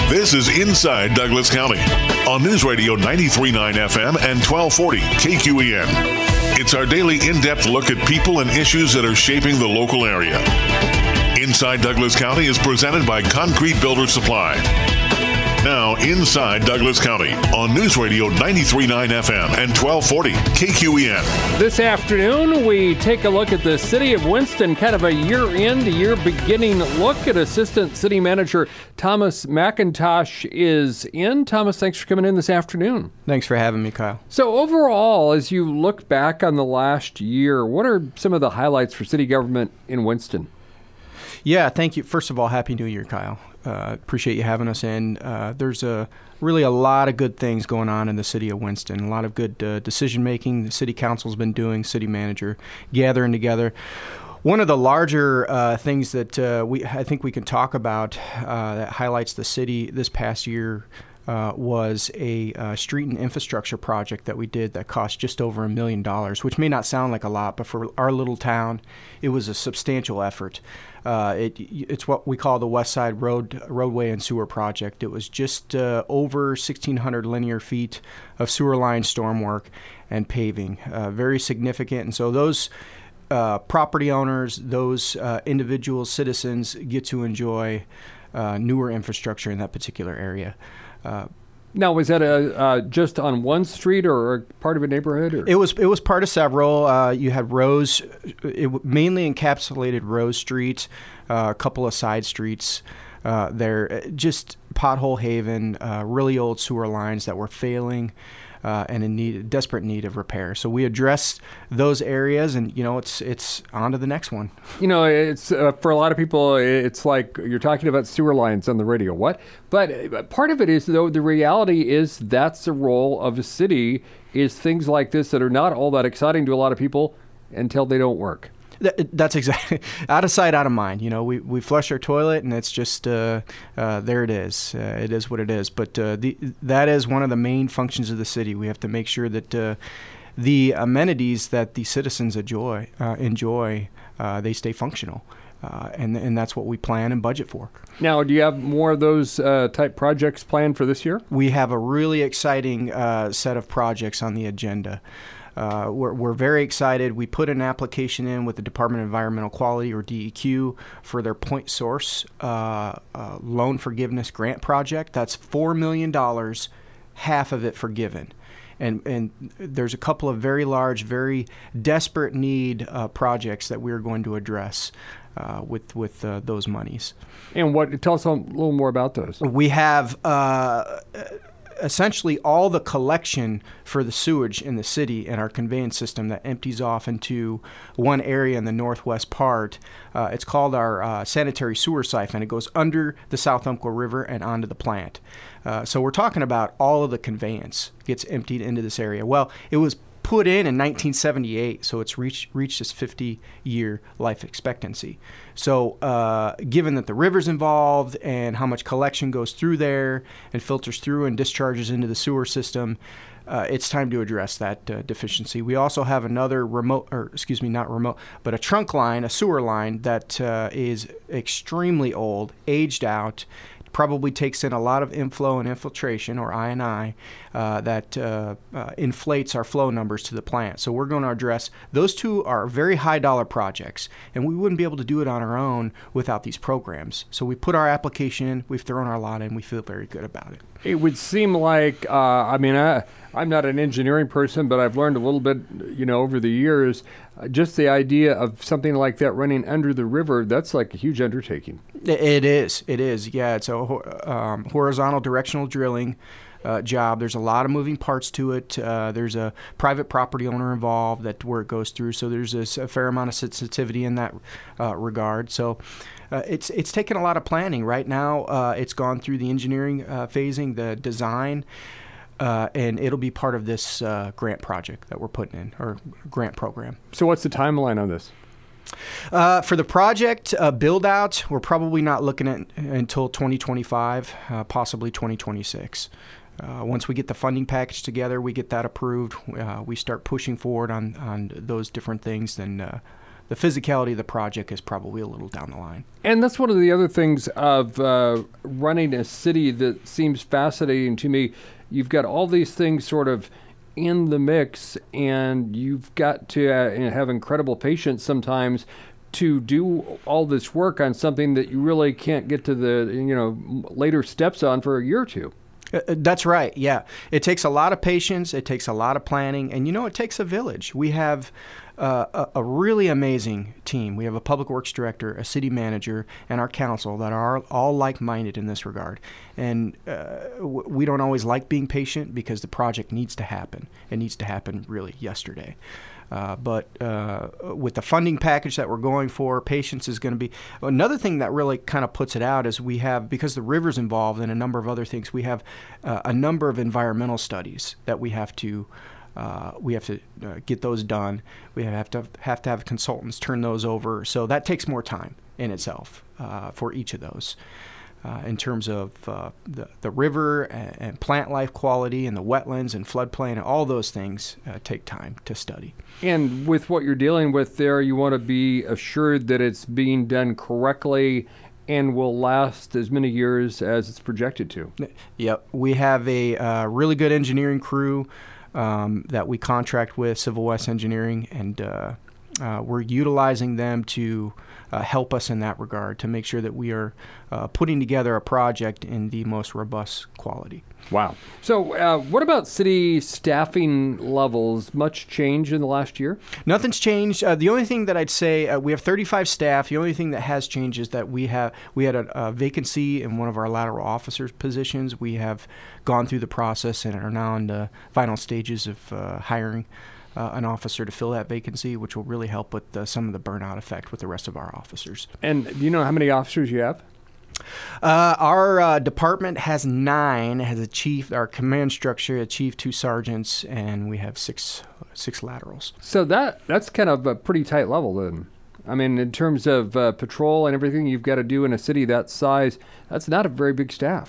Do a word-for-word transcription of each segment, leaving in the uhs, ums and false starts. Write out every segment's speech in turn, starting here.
This is Inside Douglas County on News Radio ninety-three point nine F M and twelve forty K Q E N. It's our daily in-depth look at people and issues that are shaping the local area. Inside Douglas County is presented by Concrete Builder Supply. Now, Inside Douglas County on News Radio ninety-three point nine F M and twelve forty K Q E N. This afternoon, we take a look at the city of Winston, kind of a year-end, year-beginning look at Assistant City Manager Thomas McIntosh is in. Thomas, thanks for coming in this afternoon. Thanks for having me, Kyle. So overall, as you look back on the last year, what are some of the highlights for city government in Winston? Yeah, thank you. First of all, Happy New Year, Kyle. Uh, appreciate you having us in. Uh, there's a really a lot of good things going on in the city of Winston. A lot of good uh, decision making the city council's been doing, city manager gathering together. One of the larger uh, things that uh, we I think we can talk about uh, that highlights the city this past year uh, was a uh, street and infrastructure project that we did that cost just over a million dollars, which may not sound like a lot, but for our little town, it was a substantial effort. Uh, it, it's what we call the West Side Road Roadway and Sewer Project. It was just uh, over sixteen hundred linear feet of sewer line stormwork and paving, uh, very significant. And so those uh, property owners, those uh, individual citizens get to enjoy uh, newer infrastructure in that particular area. Uh, Now, was that a, uh, just on one street or a part of a neighborhood? Or? It was it was part of several. Uh, you had Rose, it mainly encapsulated Rose Street, uh, a couple of side streets uh, there. Just pothole haven, uh, really old sewer lines that were failing uh, and in need, desperate need of repair. So we addressed those areas, and you know, it's it's on to the next one. You know, it's uh, for a lot of people, it's like you're talking about sewer lines on the radio. What? But part of it is, though, the reality is that's the role of a city, is things like this that are not all that exciting to a lot of people until they don't work. That's exactly out of sight, out of mind. You know, we, we flush our toilet and it's just uh, uh, there it is. Uh, it is what it is. But uh, the that is one of the main functions of the city. We have to make sure that uh, the amenities that the citizens enjoy uh, enjoy uh, they stay functional, uh, and and that's what we plan and budget for. Now, do you have more of those uh, type projects planned for this year? We have a really exciting uh, set of projects on the agenda. Uh, we're, we're very excited. We put an application in with the Department of Environmental Quality, or D E Q, for their point source uh, uh, loan forgiveness grant project. That's four million dollars, half of it forgiven. And and there's a couple of very large, very desperate need uh, projects that we're going to address uh, with with uh, those monies. And what? Tell us a little more about those. We have Uh, essentially all the collection for the sewage in the city and our conveyance system that empties off into one area in the northwest part. Uh, it's called our uh, sanitary sewer siphon. It goes under the South Umpqua River and onto the plant. Uh, so we're talking about all of the conveyance gets emptied into this area. Well, it was put in in nineteen seventy-eight, so it's reached reached its fifty-year life expectancy. So uh, given that the river's involved and how much collection goes through there and filters through and discharges into the sewer system, uh, it's time to address that uh, deficiency. We also have another remote, or excuse me, not remote, but a trunk line, a sewer line that uh, is extremely old, aged out, probably takes in a lot of inflow and infiltration, or I and I, uh, that uh, uh, inflates our flow numbers to the plant. So we're going to address those two. Are very high dollar projects, and we wouldn't be able to do it on our own without these programs. So we put our application in, we've thrown our lot in, we feel very good about it. It would seem like, uh, I mean, I, I'm not an engineering person, but I've learned a little bit, you know, over the years, uh, just the idea of something like that running under the river, that's like a huge undertaking. It is. It is. Yeah, it's a um, horizontal directional drilling uh, job. There's a lot of moving parts to it. Uh, there's a private property owner involved that where it goes through. So there's a, a fair amount of sensitivity in that uh, regard. So uh, it's it's taken a lot of planning. Right now, uh, it's gone through the engineering uh, phasing, the design. Uh, and it'll be part of this uh, grant project that we're putting in, or grant program. So what's the timeline on this? Uh, for the project uh, build out, we're probably not looking at until twenty twenty-five, uh, possibly twenty twenty-six. Uh, once we get the funding package together, we get that approved, uh, we start pushing forward on, on those different things, then uh, the physicality of the project is probably a little down the line. And that's one of the other things of uh, running a city that seems fascinating to me. You've got all these things sort of in the mix, and you've got to uh, have incredible patience sometimes to do all this work on something that you really can't get to the, you know, later steps on for a year or two. Uh, that's right. Yeah. It takes a lot of patience. It takes a lot of planning. And, you know, it takes a village. We have uh, a, a really amazing team. We have a public works director, a city manager, and our council that are all like-minded in this regard. And uh, w- we don't always like being patient because the project needs to happen. It needs to happen really yesterday. Uh, but uh, with the funding package that we're going for, patience is going to be another thing that really kind of puts it out. Is we have, because the river's involved and a number of other things, we have uh, a number of environmental studies that we have to uh, we have to uh, get those done. We have to have to have consultants turn those over. So that takes more time in itself uh, for each of those. Uh, in terms of uh, the, the river and, and plant life quality and the wetlands and floodplain, and all those things uh, take time to study. And with what you're dealing with there, you want to be assured that it's being done correctly and will last as many years as it's projected to. Yep. We have a uh, really good engineering crew um, that we contract with, Civil West Engineering, and uh, uh, we're utilizing them to Uh, help us in that regard to make sure that we are uh, putting together a project in the most robust quality. Wow. So uh, what about city staffing levels? Much change in the last year? Nothing's changed. Uh, the only thing that I'd say, uh, we have thirty-five staff. The only thing that has changed is that we have we had a, a vacancy in one of our lateral officers positions. We have gone through the process and are now in the final stages of uh, hiring Uh, an officer to fill that vacancy, which will really help with uh, some of the burnout effect with the rest of our officers. And do you know how many officers you have? Uh, our uh, department has nine. It has a chief, our command structure, a chief, two sergeants, and we have six six laterals. So that that's kind of a pretty tight level then. I mean, in terms of uh, patrol and everything you've got to do in a city that size, that's not a very big staff.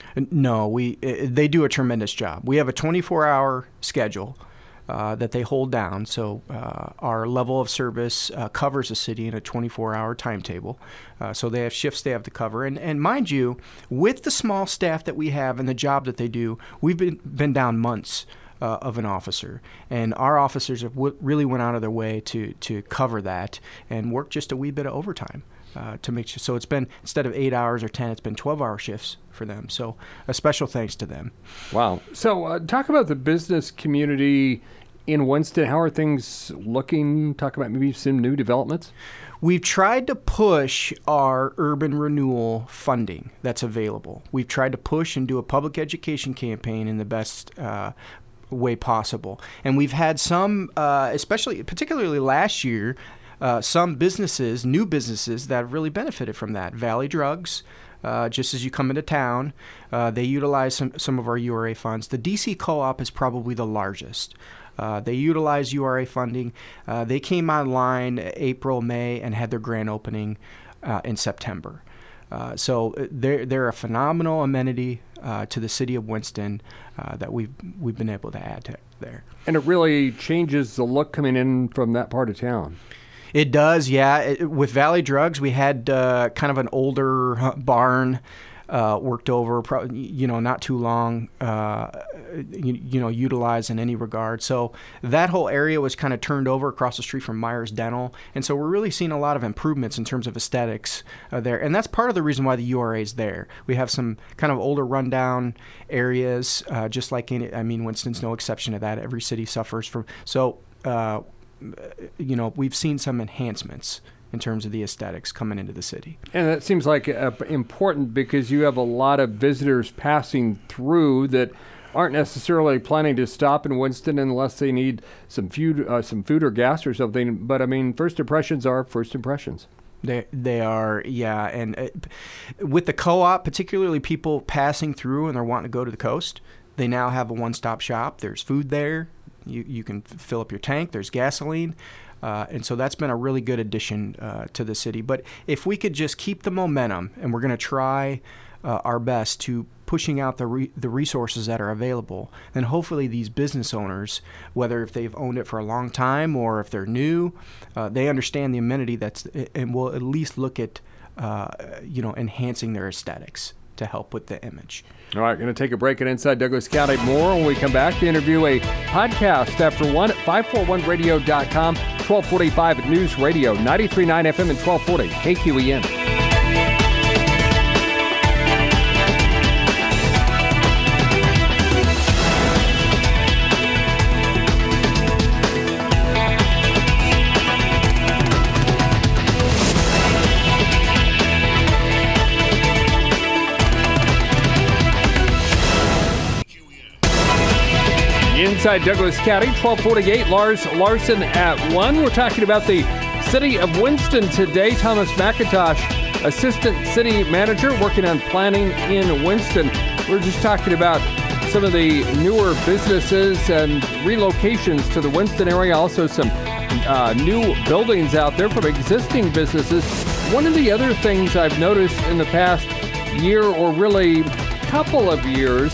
No, we uh, they do a tremendous job. We have a twenty-four hour schedule Uh, that they hold down. So uh, our level of service uh, covers the city in a twenty-four hour timetable. Uh, so they have shifts they have to cover. And, and mind you, with the small staff that we have and the job that they do, we've been, been down months uh, of an officer. And our officers have w- really went out of their way to, to cover that and work just a wee bit of overtime. Uh, to make sure, so it's been, instead of eight hours or ten, it's been twelve hour shifts for them. So a special thanks to them. Wow. So uh, talk about the business community in Winston. How are things looking? Talk about maybe some new developments. We've tried to push our urban renewal funding that's available. We've tried to push and do a public education campaign in the best uh, way possible. And we've had some, uh, especially, particularly last year, Uh, some businesses, new businesses, that have really benefited from that. Valley Drugs, uh, just as you come into town, uh, they utilize some, some of our U R A funds. The D C Co-op is probably the largest. Uh, they utilize U R A funding. Uh, they came online April, May, and had their grand opening uh, in September. Uh, so they're, they're a phenomenal amenity uh, to the city of Winston uh, that we've, we've been able to add to there. And it really changes the look coming in from that part of town. It does, yeah. It, with Valley Drugs, we had uh, kind of an older barn uh, worked over, pro- you know, not too long, uh, you, you know, utilized in any regard. So that whole area was kind of turned over across the street from Myers Dental. And so we're really seeing a lot of improvements in terms of aesthetics uh, there. And that's part of the reason why the U R A is there. We have some kind of older rundown areas, uh, just like, any, I mean, Winston's no exception to that. Every city suffers from, so, uh, you know, we've seen some enhancements in terms of the aesthetics coming into the city. And that seems like uh, important because you have a lot of visitors passing through that aren't necessarily planning to stop in Winston unless they need some food, uh, some food or gas or something. But I mean, first impressions are first impressions. They they are, yeah. And uh, with the co-op, particularly people passing through and they're wanting to go to the coast, they now have a one-stop shop. There's food there. You you can f- fill up your tank. There's gasoline. Uh, and so that's been a really good addition uh, to the city. But if we could just keep the momentum, and we're going to try uh, our best to pushing out the re- the resources that are available, then hopefully these business owners, whether if they've owned it for a long time or if they're new, uh, they understand the amenity that's and will at least look at uh, you know enhancing their aesthetics to help with the image. All right, going to take a break at Inside Douglas County. More when we come back. To interview a podcast after one at five forty-one radio dot com, twelve forty-five at News Radio, ninety-three point nine F M and twelve forty K Q E N. Inside Douglas County, twelve forty-eight, Lars Larson at one. We're talking about the city of Winston today. Thomas McIntosh, Assistant City Manager, working on planning in Winston. We're just talking about some of the newer businesses and relocations to the Winston area. Also some uh, new buildings out there from existing businesses. One of the other things I've noticed in the past year or really couple of years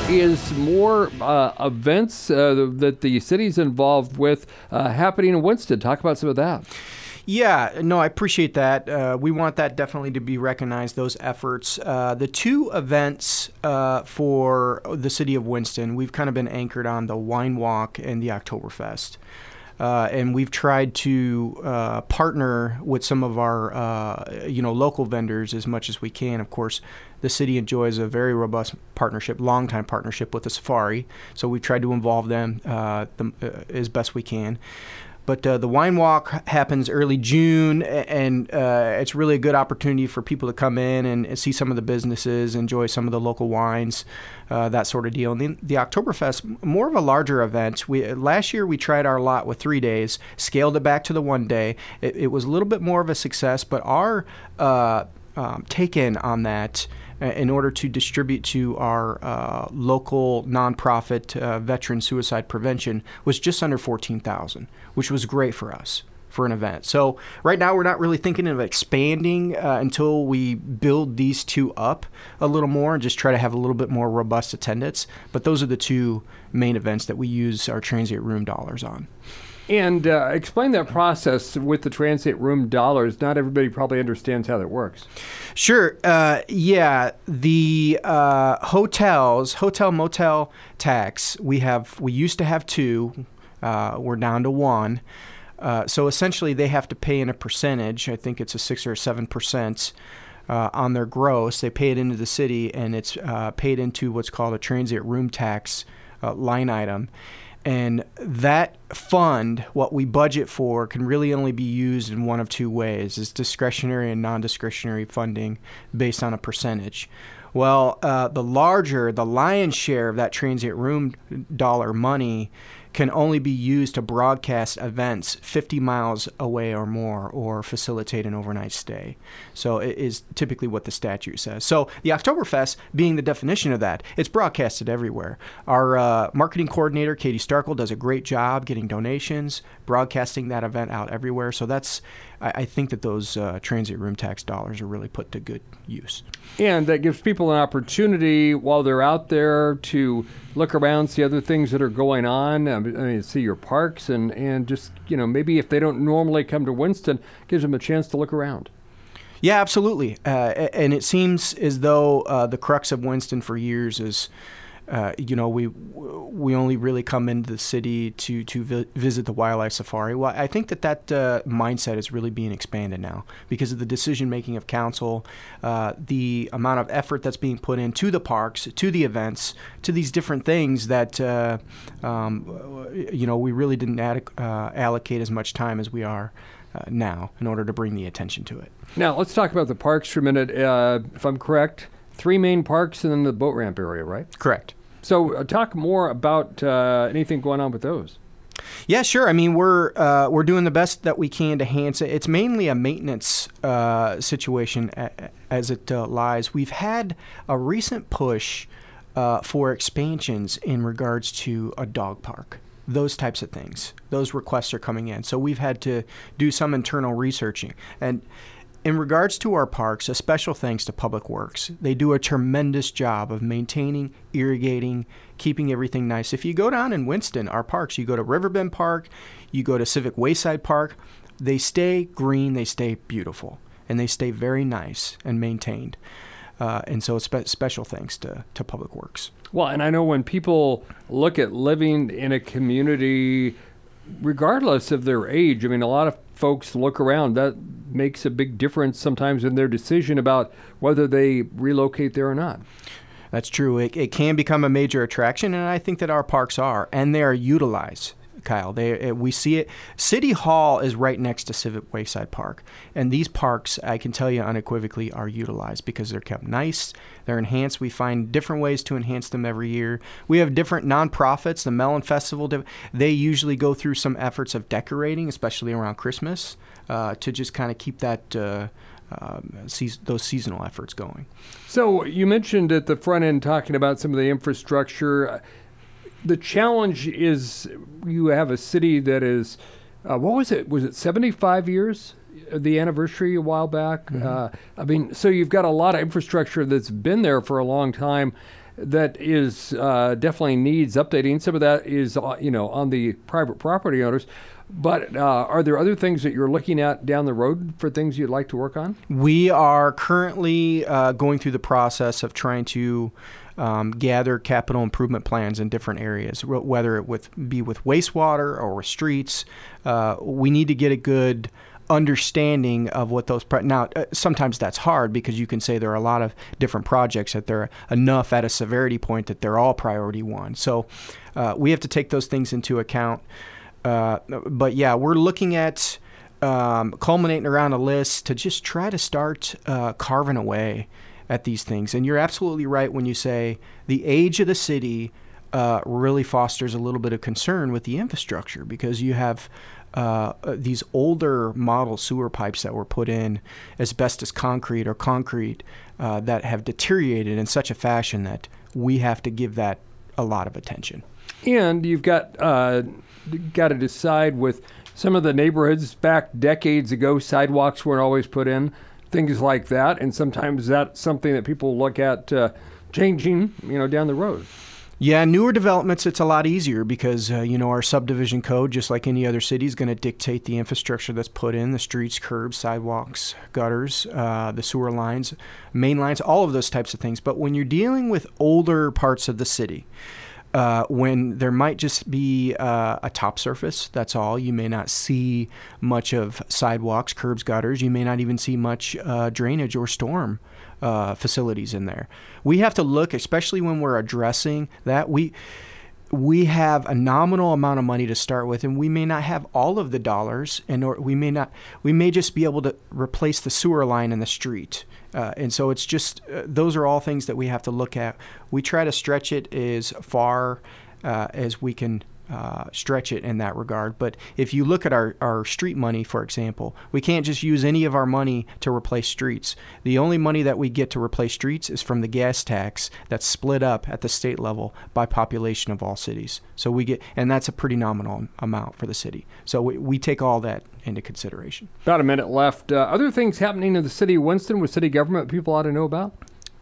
is more uh, events uh, that the city's involved with uh, happening in Winston. Talk about some of that. Yeah, no, I appreciate that. Uh, we want that definitely to be recognized, those efforts. Uh, the two events uh, for the city of Winston, we've kind of been anchored on the Wine Walk and the Oktoberfest. Uh, and we've tried to uh, partner with some of our, uh, you know, local vendors as much as we can. Of course, the city enjoys a very robust partnership, longtime partnership with the Safari. So we've tried to involve them uh, the, uh, as best we can. But uh, the Wine Walk happens early June, and uh, it's really a good opportunity for people to come in and see some of the businesses, enjoy some of the local wines, uh, that sort of deal. And the, the Oktoberfest, more of a larger event. We last year we tried our lot with three days, scaled it back to the one day. It, it was a little bit more of a success, but our uh, um, take-in on that, in order to distribute to our uh, local nonprofit uh, veteran suicide prevention, was just under fourteen thousand, which was great for us for an event. So right now we're not really thinking of expanding uh, until we build these two up a little more and just try to have a little bit more robust attendance. But those are the two main events that we use our transient room dollars on. And uh, explain that process with the transient room dollars. Not everybody probably understands how that works. Sure. Uh, yeah. The uh, hotels, hotel motel tax, we have. We used to have two. Uh, we're down to one. Uh, so essentially, they have to pay in a percentage. I think it's a six or seven percent uh, on their gross. They pay it into the city, and it's uh, paid into what's called a transient room tax uh, line item. And that fund, what we budget for, can really only be used in one of two ways. It's discretionary and non-discretionary funding based on a percentage. Well, uh, the larger, the lion's share of that transient room dollar money can only be used to broadcast events fifty miles away or more, or facilitate an overnight stay. So it is typically what the statute says. So the Oktoberfest being the definition of that, it's broadcasted everywhere. Our uh, marketing coordinator, Katie Starkle, does a great job getting donations, broadcasting that event out everywhere. So that's, I, I think that those uh, transient room tax dollars are really put to good use. And that gives people an opportunity while they're out there to look around, see other things that are going on. I mean, see your parks, and, and just, you know, maybe if they don't normally come to Winston, gives them a chance to look around. Yeah, absolutely. Uh, and it seems as though uh, the crux of Winston for years is, uh, you know, we we only really come into the city to to vi- visit the wildlife safari. Well, I think that that uh, mindset is really being expanded now because of the decision making of council, uh, the amount of effort that's being put into the parks, to the events, to these different things that uh, um, you know we really didn't ad- uh, allocate as much time as we are uh, now in order to bring the attention to it. Now let's talk about the parks for a minute. Uh, if I'm correct, three main parks and then the boat ramp area, right? Correct. So uh, talk more about uh, anything going on with those. Yeah, sure. I mean, we're uh, we're doing the best that we can to enhance it. It's mainly a maintenance uh, situation a- as it uh, lies. We've had a recent push uh, for expansions in regards to a dog park, those types of things. Those requests are coming in. So we've had to do some internal researching. And in regards to our parks, a special thanks to Public Works. They do a tremendous job of maintaining, irrigating, keeping everything nice. If you go down in Winston, our parks, you go to Riverbend Park, you go to Civic Wayside Park, they stay green, they stay beautiful, and they stay very nice and maintained. Uh, and so spe- special thanks to, to Public Works. Well, and I know when people look at living in a community, regardless of their age, I mean, a lot of folks look around. That makes a big difference sometimes in their decision about whether they relocate there or not. That's true. It, it can become a major attraction, and I think that our parks are, and they are utilized. Kyle, they we see it. City Hall is right next to Civic Wayside Park, and these parks, I can tell you unequivocally, are utilized because they're kept nice, they're enhanced. We find different ways to enhance them every year. We have different nonprofits. The Melon Festival, they usually go through some efforts of decorating, especially around Christmas, uh, to just kind of keep that uh, um, se- those seasonal efforts going. So you mentioned at the front end talking about some of the infrastructure. The challenge is you have a city that is, uh, what was it? Was it seventy-five years, the anniversary a while back? Mm-hmm. Uh, I mean, so you've got a lot of infrastructure that's been there for a long time that is uh, definitely needs updating. Some of that is, uh, you know, on the private property owners. But uh, are there other things that you're looking at down the road for things you'd like to work on? We are currently uh, going through the process of trying to Um, gather capital improvement plans in different areas, whether it with be with wastewater or with streets. Uh, we need to get a good understanding of what those pro- now uh, sometimes that's hard because you can say there are a lot of different projects that they're enough at a severity point that they're all priority one. So uh, we have to take those things into account. Uh, but yeah, we're looking at um, culminating around a list to just try to start uh, carving away at these things. And you're absolutely right when you say the age of the city uh, really fosters a little bit of concern with the infrastructure because you have uh, these older model sewer pipes that were put in asbestos concrete or concrete uh, that have deteriorated in such a fashion that we have to give that a lot of attention. And you've got uh, got to decide with some of the neighborhoods back decades ago, sidewalks weren't always put in. Things like that, and sometimes that's something that people look at uh, changing, you know, down the road. Yeah, newer developments, it's a lot easier because, uh, you know, our subdivision code, just like any other city, is going to dictate the infrastructure that's put in, the streets, curbs, sidewalks, gutters, uh, the sewer lines, main lines, all of those types of things. But when you're dealing with older parts of the city, Uh, when there might just be uh, a top surface, that's all. You may not see much of sidewalks, curbs, gutters. You may not even see much uh, drainage or storm uh, facilities in there. We have to look, especially when we're addressing that. We we have a nominal amount of money to start with, and we may not have all of the dollars, and or we may not. We may just be able to replace the sewer line in the street. Uh, and so it's just, uh, those are all things that we have to look at. We try to stretch it as far uh, as we can uh, stretch it in that regard. But if you look at our, our street money, for example, we can't just use any of our money to replace streets. The only money that we get to replace streets is from the gas tax that's split up at the state level by population of all cities. So we get, and that's a pretty nominal amount for the city. So we, we take all that into consideration. About a minute left. Uh, other things happening in the city of Winston with city government people ought to know about?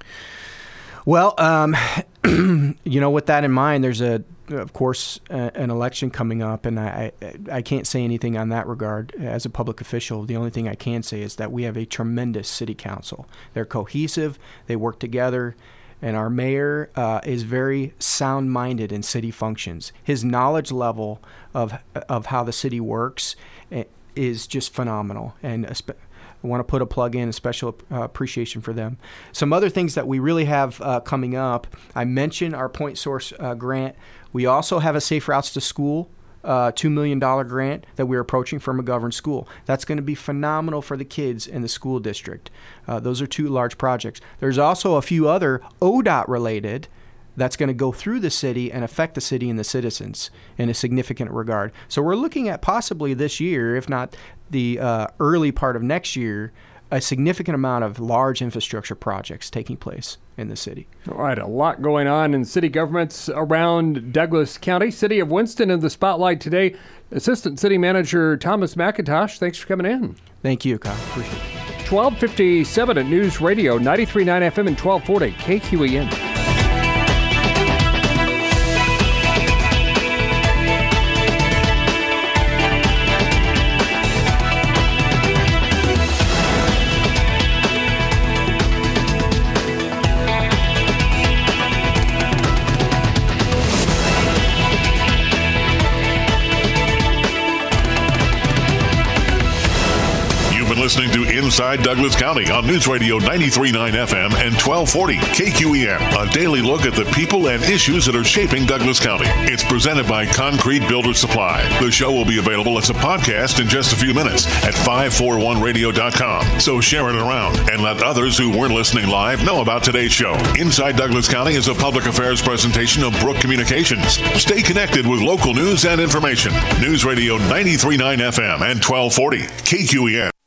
Well, um, you know, with that in mind, there's a, of course, uh, an election coming up, and I, I I can't say anything on that regard as a public official. The only thing I can say is that we have a tremendous city council. They're cohesive, they work together, and our mayor uh, is very sound-minded in city functions. His knowledge level of of how the city works is just phenomenal, and I want to put a plug in, a special uh, appreciation for them. Some other things that we really have uh, coming up, I mentioned our Point Source uh, grant. We also have a Safe Routes to School uh, two million dollars grant that we're approaching from a governed school. That's going to be phenomenal for the kids in the school district. Uh, those are two large projects. There's also a few other O D O T related that's going to go through the city and affect the city and the citizens in a significant regard. So we're looking at possibly this year, if not the uh, early part of next year, a significant amount of large infrastructure projects taking place in the city. All right, a lot going on in city governments around Douglas County. City of Winston in the spotlight today. Assistant City Manager Thomas McIntosh, thanks for coming in. Thank you, Kyle. Appreciate it. twelve fifty-seven at News Radio ninety-three point nine F M and twelve forty K Q E N. Listening to Inside Douglas County on News Radio ninety-three point nine F M and twelve forty K Q E N. A daily look at the people and issues that are shaping Douglas County. It's presented by Concrete Builder Supply. The show will be available as a podcast in just a few minutes at five forty-one radio dot com. So share it around and let others who weren't listening live know about today's show. Inside Douglas County is a public affairs presentation of Brook Communications. Stay connected with local news and information. News Radio ninety-three point nine F M and twelve forty K Q E N.